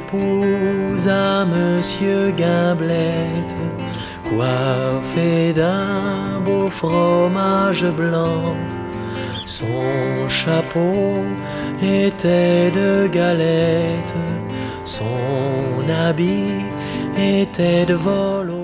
épousa Monsieur Gimblette, coiffé d'un beau fromage blanc. Son chapeau était de galette, son habit était de velours.